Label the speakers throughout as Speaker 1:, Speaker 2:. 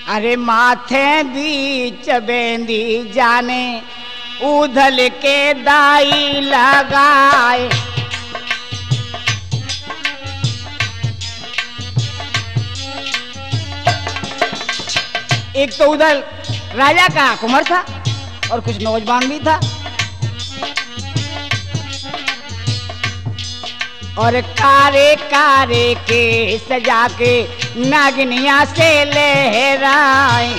Speaker 1: अरे माथे बीच बेंदी जाने उधल के दाई लगाए। एक तो उधर राजा का कुंवर था और कुछ नौजवान भी था, और कारे कारे के सजा के नागिनिया से लहराए।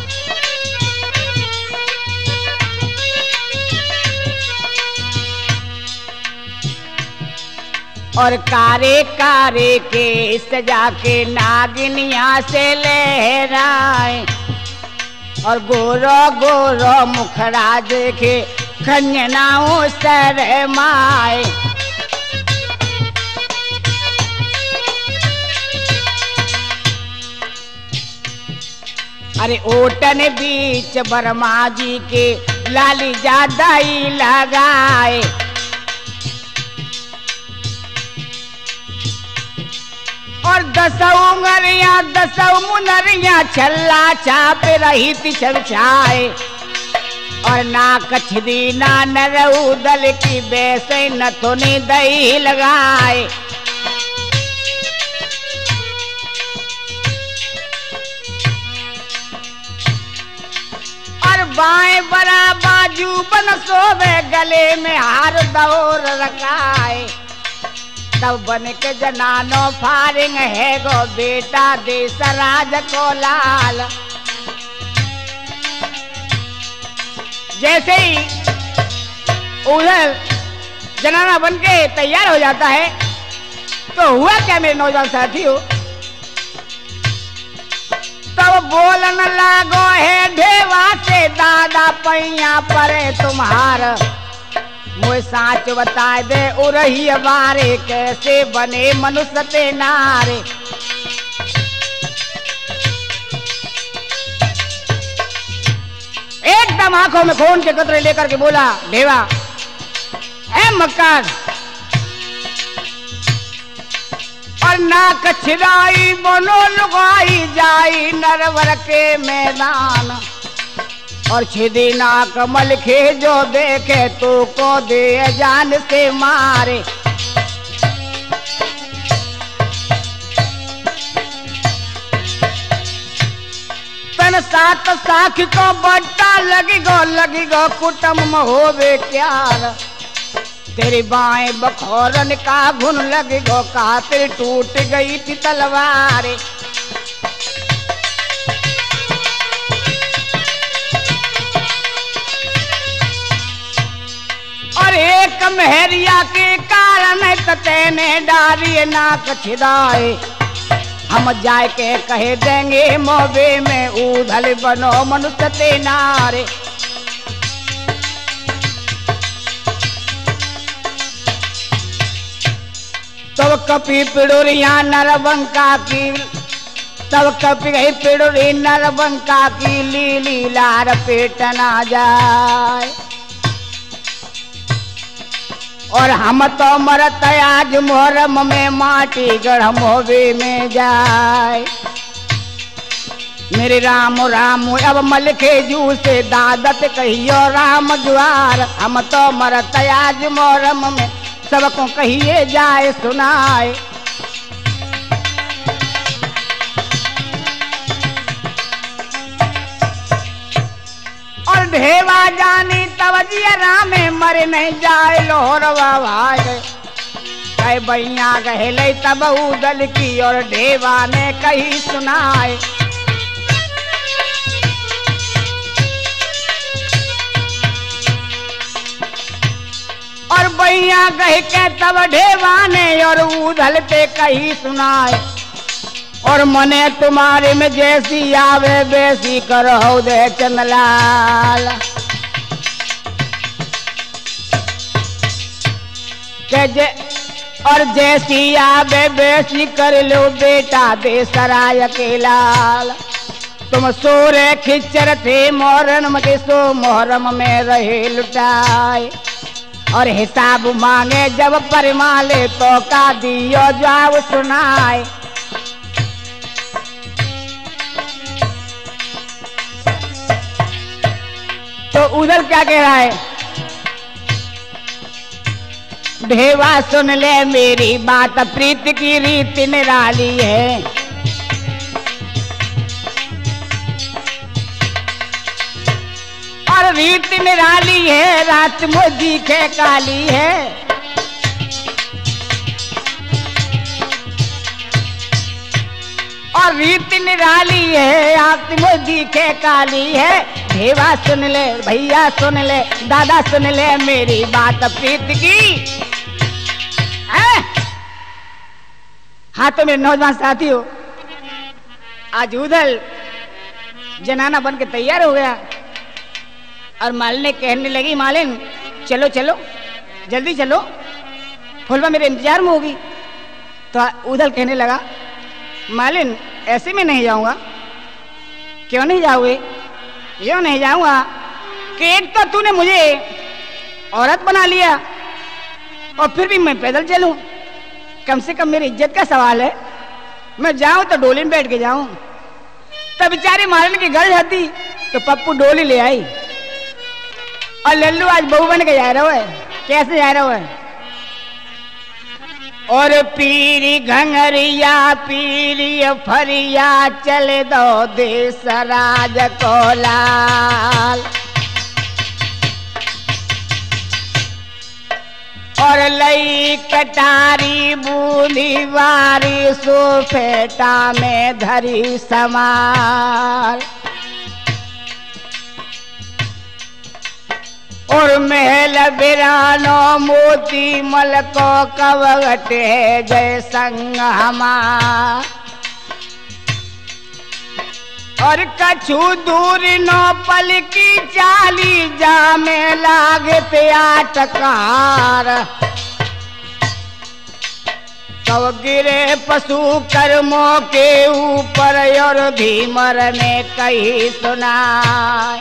Speaker 1: और कारे कारे के सजा के नागिनिया से लहराए। और गोरो गोरो मुखड़ा देखे खन्नाओं शरमाए। अरे ओटन बीच बर्मा जी के लाली ज्यादा ही लगाए। और दसों उंगरिया दसों मुनरिया छल्ला चाप रही थी छाए। और ना कछदी ना नरऊ दल की बेसे न थोनी दही लगाए। और बाएं बरा बाजू बन सोवे गले में हार दौर रखाए। तब बन के जनानो फारिंग है गो बेटा देश राज को लाल। जैसे ही उधर जनाना बन के तैयार हो जाता है तो हुआ क्या मेरे नौजवान साथियों, तब बोलन लागो है ढेवा से दादा पैया परे तुम्हार। मुझे साच बता दे उरही बारे कैसे बने मनुष्य ते नारे। एकदम आंखों में खून के कतरे लेकर के बोला ढेवा, ए मक्कार, और नाक छिदाई बनो लुगाई जाई नरवर के मैदान। और छिदी ना कमल खे जो देखे तू को दे जान से मारे। तन सात साख को बट्टा लगी गो कुटुंब होवे क्यार। तेरी बाएं बखोरन का घुन लगी गो कातिल टूट गई थी तलवार। और एक मेहरिया के कारण तेने डारी नाक छिदाए। हम जाए के कहे देंगे मोबे में उधल बनो मनुष्य ते नारे। तब कपी पिड़ुरिया नरबंका की, तब कपी गई पिड़ुरी नरबंका की लीली लार पेट ना जाए। और हम तो मरत आज मोहरम में माटी गढ़ मोहबे में जाए। मेरे राम राम अब मलखे जू से दादत कहियो राम द्वार। हम तो मरत आज मोहरम में सबको कहिए जाए सुनाए। और ढेवा जानी तवजिया रामे मरे नहीं जाए लोहरवा भाई। कई बैया गहले तब उदल की और ढेवा ने कही सुनाए। और बैया गह के तब ढेवा ने और उदल पे कही सुनाए। और मने तुम्हारे में जैसी आवे बेसी करो दे चंदलाल। और जैसी आवे बेसी कर लो बेटा दे सराय के लाल। तुम सोरे खिचर थे मोहरम के सो मोहरम में रहे लुटाए। और हिसाब मांगे जब परमाले तो का दियो जवाब सुनाए। उधर क्या कह रहा है, ढेवा सुन ले मेरी बात, प्रीत की रीत निराली है। और रीत निराली है, रात मोदी के काली है। और रीत निराली है, रात मोदी के काली है। ढेवा सुन ले भैया सुन ले, दादा सुन ले मेरी बात प्रीत की। हाँ तो मेरे नौजवान साथी हो, आज उधर जनाना बन के तैयार हो गया और मालिनी कहने लगी, मालिन चलो चलो जल्दी चलो, फुलवा मेरे इंतजार में होगी। तो उधर कहने लगा, मालिन ऐसे में नहीं जाऊंगा। क्यों नहीं जाओगे? क्यों नहीं जाऊंगा कि एक तो तूने मुझे औरत बना लिया और फिर भी मैं पैदल चलूं, कम से कम मेरी इज्जत का सवाल है। मैं जाऊं तो डोली में बैठ के जाऊं। तब बेचारे मालिन की गर्ज आती तो पप्पू डोली ले आई और लल्लू आज बहू बन के जा रहा है। कैसे जा रहा है? और पीरी घंगरिया पीरी फरिया, चले दो देश राज को लाल। और लई कटारी बूंदी वारी, सोफेटा में धरी समार। और महल बिरानो मोती मलको कवगटे जय संग हमार। और कछु दूर नो पल की चाली, जा में लागते आटकार। तब गिरे पशु कर्मों के ऊपर, और भीमर ने कही सुनाय।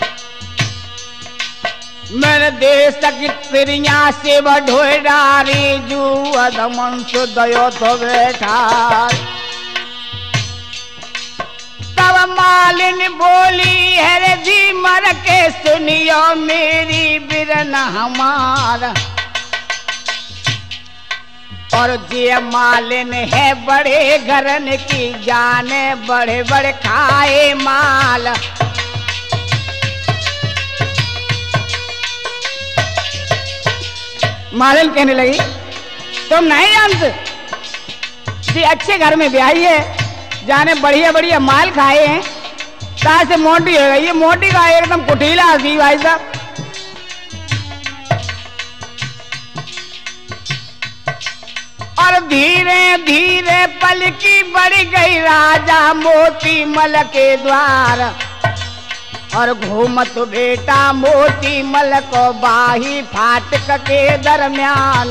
Speaker 1: मेरे देश की स्त्रियां से बढ़ोरारी, जुअद मंसु दयो तो बैठा। तब मालिन बोली, है जी मर के सुनियो मेरी बिरन हमार। और जे मालिन है बड़े घरन की, जाने बड़े बड़े खाए माल। मालिन कहने लगी, तुम नहीं जानते कि अच्छे घर में ब्याही है, जाने बढ़िया बढ़िया माल खाए हैं, तार से मोटी हो गई। ये मोटी का एकदम कुटीला हंसी भाई साहब। और धीरे धीरे पलकी बढ़ गई राजा मोती मल के द्वार। और घूमत बेटा मोती मल को बाही फाटक के दरमियान।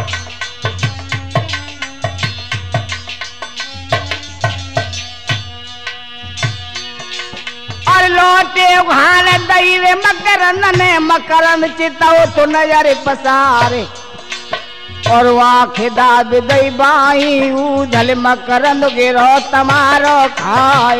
Speaker 1: और लौटे उघान दई रे मकरन ने, मकरन चिताओ तो नजर पसारे। और वाखे दाब दई बाही, उधल मकरन गिरो तमारो खाए।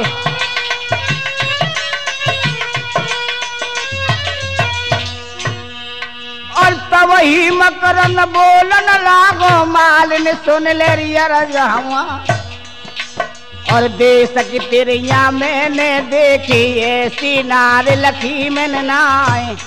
Speaker 1: और तब ही मकरन बोलन लागो, मालिन सुन ले रिया रजवा। और देश की तिरिया मैंने देखी, ऐसी नार लखी में नाय।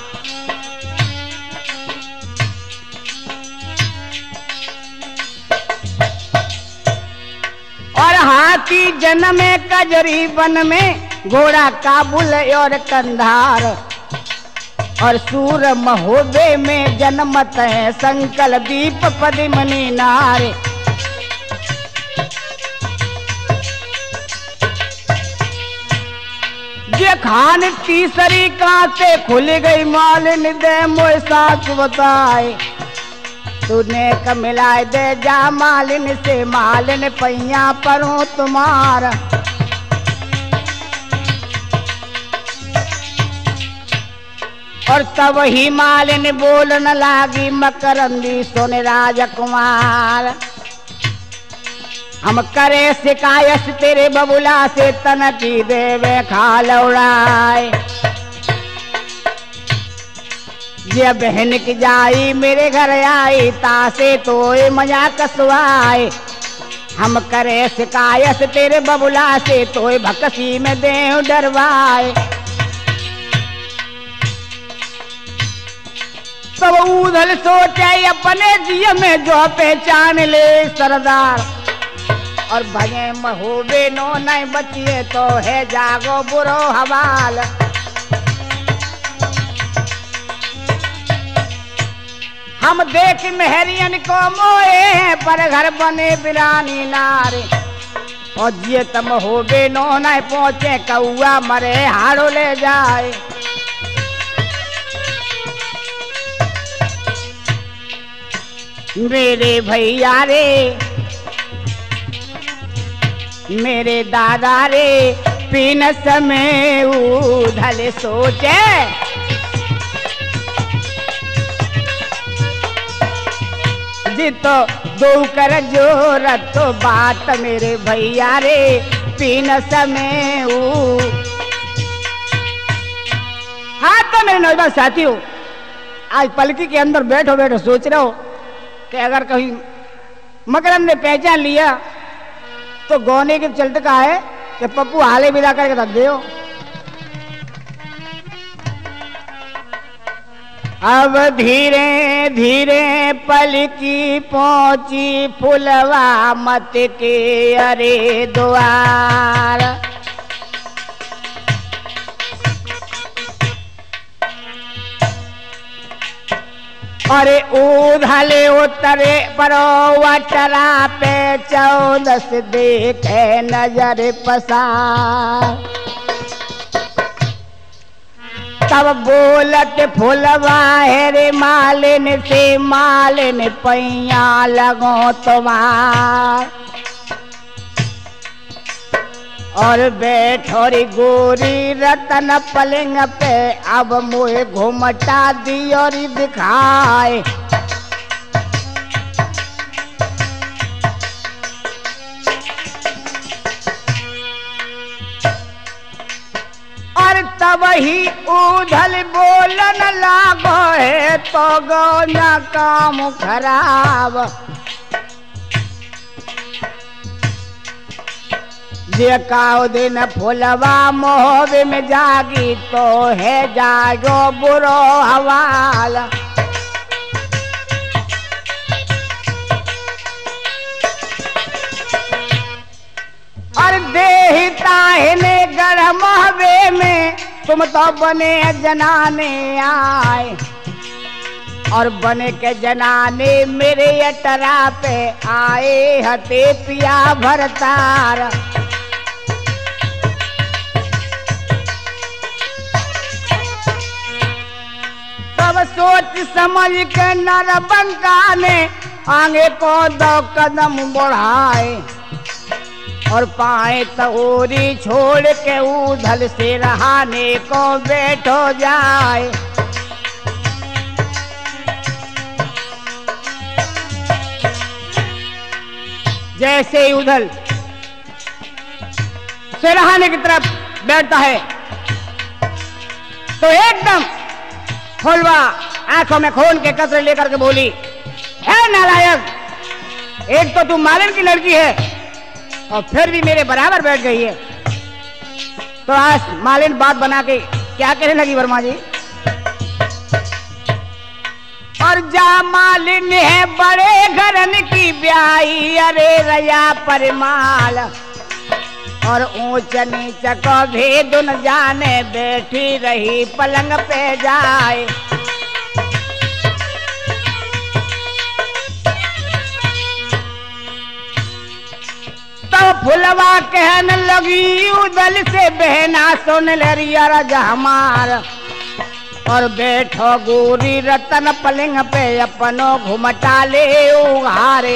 Speaker 1: और हाथी जन्मे कजरी वन में, घोड़ा काबुल और कंधार। और सूर महोदय में जन्मत है, संकल दीप पदिमनी नारे। जे खान तीसरी कांते खुल गई, मालिन दे मोए साथ बताए। तूने क मिलाए दे जा मालिन से, मालिन पैया परो तुम्हारा। और तब ही मालिन बोलन लागी, मकरंदी सोने राजकुमार। हम करे शिकायत तेरे बबुला से, तन की देवे खाल उड़ाए। ये बहन की जाई मेरे घर आई तासे तो मजा कसवाए हम करे शिकायत तेरे बबुला से तो भक्सी में दे डरवाए। तब उधल सोचे अपने जिय में जो पहचान ले सरदार और भये महोबे नो नहीं बचिए तो है जागो बुरो हवाल। हम देख मेहरियन को मोए हैं पर घर बने बिरानी नारे और जिए तम हो बे नो न पहुंचे कौआ मरे हाड़ो ले जाए। मेरे भैया रे मेरे दादा रे पीन समय उधल सोचे तो दो कर जोरत तो बात मेरे भैया रे पीन समय हाँ। तो मेरे नौजवान साथियों आज पलकी के अंदर बैठो बैठो सोच रहे हो कि अगर कहीं मकरंद ने पहचान लिया तो गौने के चलते कहा है कि पप्पू हाले विदा करके रख दो। अब धीरे धीरे पलकी पहुंची फुलवा मत के अरे द्वार। अरे उधले उतरे परोवटरा पे 14 देखे नजर पसार। तब बोलत फुलवा है रे मालिन से मालिन पैया लगो तुम्हार और बैठो रे गोरी रतन पलंग पे अब मुझे घुमटा दी और दिखाए। तब ही उधल बोलन लागो है तो गौना काम खराब। देखाओ दिन फुलवा मोहबे में जागी तो है जागो बुरो हवाल। और देहिता है गरम हवे में तुम तो बने जनाने आए और बने के जनाने मेरे अटरा पे आए हते पिया भरतार। तब सोच समझ के नरबंका ने आगे को 2 कदम बढ़ाए और पाए तोरी छोड़ के उधल से रहाने को बैठो जाए। जैसे ही उधल से रहाने की तरफ बैठता है तो एकदम फुलवा आंखों में खून के कतरे लेकर के बोली, है नालायक, एक तो तू मालिन की लड़की है और फिर भी मेरे बराबर बैठ गई है। तो आज मालिन बात बना के क्या कहने लगी वर्मा जी। और जा मालिन है बड़े घरन की ब्याही अरे रया परमाल और ऊंच नीच को भेद न जाने बैठी रही पलंग पे जाए। फुलवा कहन लगी उदल से बहना सुन लरिया राजा हमार और बैठो गोरी रतन पलंग पे अपनो घुमटा ले उघारे।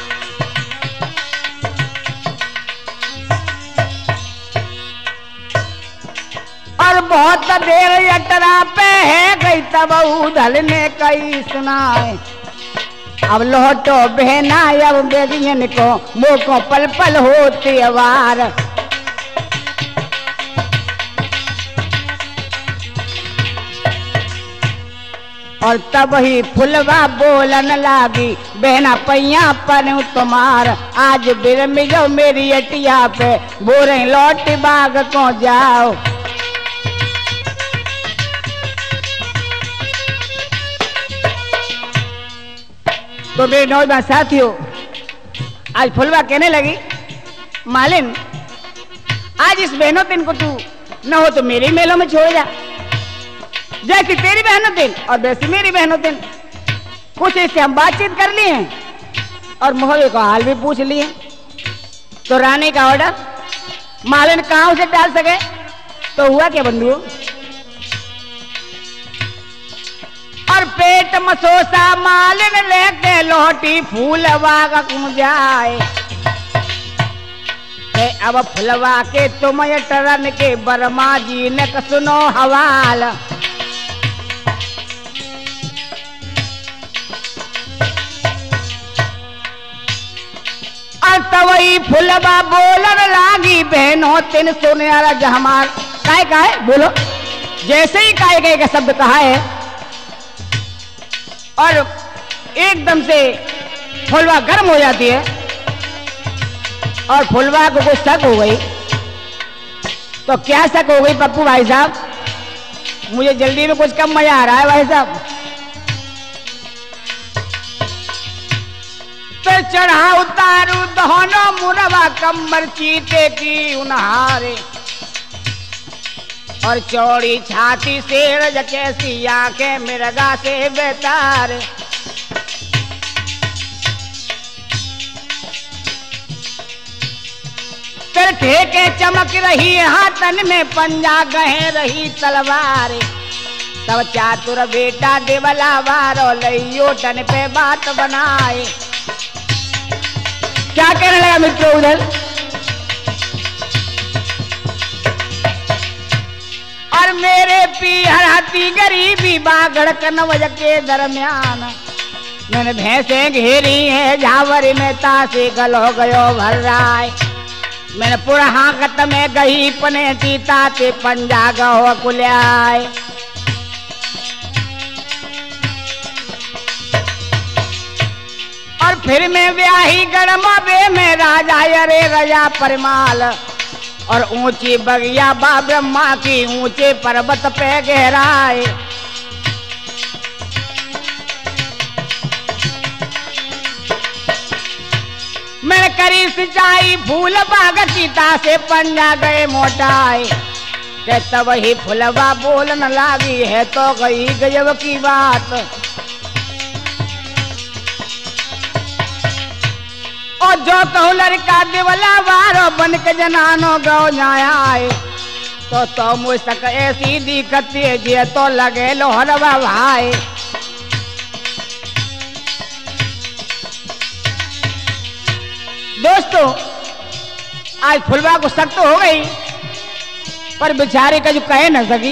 Speaker 1: और बहुत देर अटरा पे है गई तब उदल ने कई सुनाए। अब लौटो बहना अब बेगियन को मुँह को पल पल होती वार। और तब ही फुलवा बोलन लागी, बहना पैया पर तुम्हार, आज बिरम जो मेरी अटिया पे, बोरे लौट बाग को जाओ। तो मेरे नौजवान साथियों, आज फुलवा कहने लगी, मालिन आज इस बहनों दिन को तू न हो तो मेरे मेलों में छोड़ जा, जैसी तेरी बहनों दिन और वैसी मेरी बहनों दिन। कुछ इससे हम बातचीत कर लिए हैं और मोहल्ले का हाल भी पूछ लिए। तो रानी का ऑर्डर मालिन कहां उसे डाल सके। तो हुआ क्या बंधुओं, और पेट मसोसा मालिन लेके लौटी फूलवा को जाए। अब फुलवा के तुम टरन के बर्मा जी ने सुनो हवाल। तवई फुलवा बोलन लागी, बहनों तिन सुने हमार। काय का है बोलो, जैसे ही काय का शब्द कहा है और एकदम से फुलवा गर्म हो जाती है और फुलवा को कुछ शक हो गई। तो क्या शक हो गई पप्पू भाई साहब, मुझे जल्दी में कुछ कम मजा आ रहा है भाई साहब। तो चढ़ा उतारू दोनों मुरवा कमर चीते की उन्हारे, और चौड़ी छाती शेर जैसी आंखें मिर्गा से बेतार। फिर ठेके चमक रही हाथन में पंजा गहे रही तलवार। तब चातुर बेटा देवला वारो लइयो टन पे बात बनाए। क्या कहने लगा मित्रों उधर, और मेरे पीहर हाथी गरीबी बागड़ कनवज के दरमियान। मैंने भैंसे घेरी है झावर में तासे गल हो गयो भर राय। मैंने पुरहाकत में गही पने तीता ते पंजा गहो कुल्याय। और फिर मैं ब्याही गड़माबे में राजा अरे रजा परमाल। और ऊंची बगिया बा ब्रह्मा की ऊंचे पर्वत पे गहराए। मैं करी सिंचाई फूल बाग सीता से पंजा गए मोटाए। के तब ही फुलवा बोलन लागी, है तो गई गजब की बात। और जो कहूँ लड़का देवला वारो बन के जनानो गौ जाए। तो मुझ तक ऐसी दिक्कत जे तो लगे लोहरवा भाई। दोस्तों आज फुलवा को शक तो हो गई, पर बेचारे का जो कहे न सकी।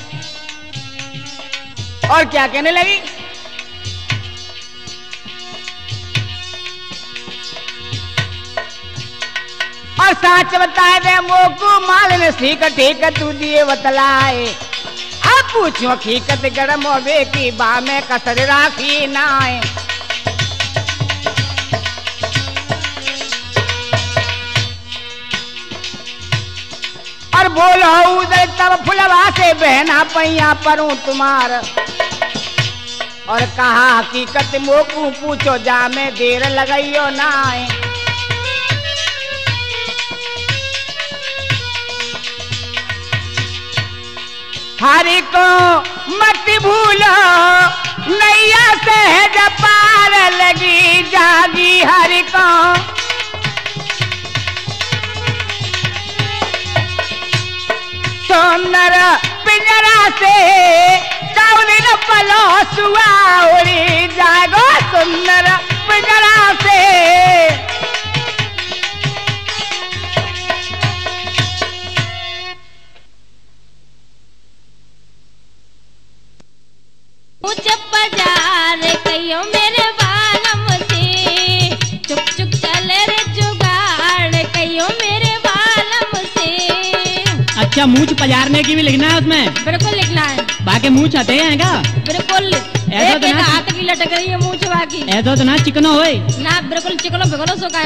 Speaker 1: और क्या कहने लगी, और साच बताए दे मोकू माल ने सीख ठीक तू दिए बतलाए। अब पूछो हकीकत गरम होवे की बा में कसर राखी नाए। और बोलो उधर तब फुलवा से बहना पैया परूं तुम्हार। और कहा हकीकत मोकू पूछो जा में देर लगाइयो नाए। हरि को मत भूलो नैया सहज पार लगी जागी। हरि को सुंदर पिंजरा से कौन पलो सुआ उड़ी जागो। सुंदर पिंजरा से
Speaker 2: बाजार कहियो मेरे बालम से, चुप चुप चले रे जुगाड़ कहियो मेरे बालम से।
Speaker 3: अच्छा मूंछ पजारने की भी लिखना है उसमें?
Speaker 2: बिल्कुल लिखना है।
Speaker 3: के मुंह छते हैं का
Speaker 2: बिल्कुल
Speaker 3: ऐसा तो
Speaker 2: एक
Speaker 3: ना-
Speaker 2: हाथ की लटक रही है मुंह छुआ की
Speaker 3: ऐसा तो ना चिकनो होए
Speaker 2: ना बिल्कुल चिकनो भिगलो सो